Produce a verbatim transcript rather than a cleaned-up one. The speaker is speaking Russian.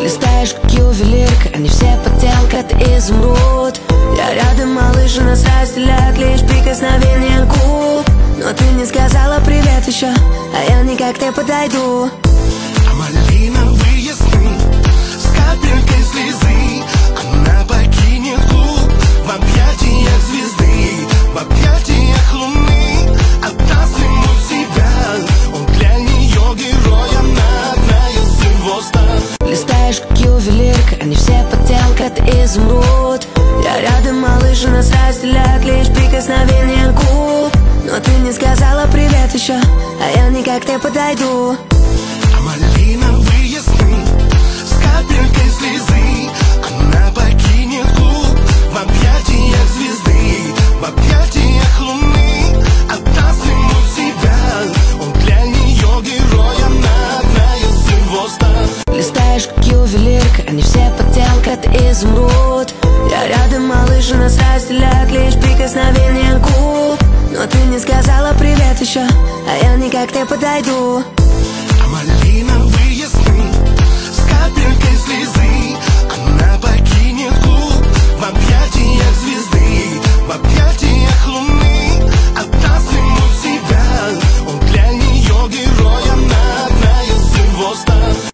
Листаешь как ювелирка, они все подделка, ты изумруд. Я рядом, малыш, и нас разделяет лишь прикосновение губ. Но ты не сказала привет еще, а я никак не подойду. А малиновые сны с капелькой слезы, она покинет клуб в объятиях звезды, в объятиях луны, отдаст ему себя. Он для нее герой, она одна из его ста. Листаешь как ювелирка, они все подделка, ты изумруд. Я рядом, малыш, и нас разделяет лишь прикосновение губ. Но ты не сказала привет еще, а я никак не подойду. А малиновые сны с капелькой слезы, она покинет клуб в объятиях звезды, в объятиях луны, отдаст ему себя. Он для нее герой, она одна из его ста. Листаешь как ювелирка, они все подделка, ты изумруд. Я рядом, малыш, и нас разделяет лишь прикосновение губ. Но ты не сказала привет еще, а я никак не подойду.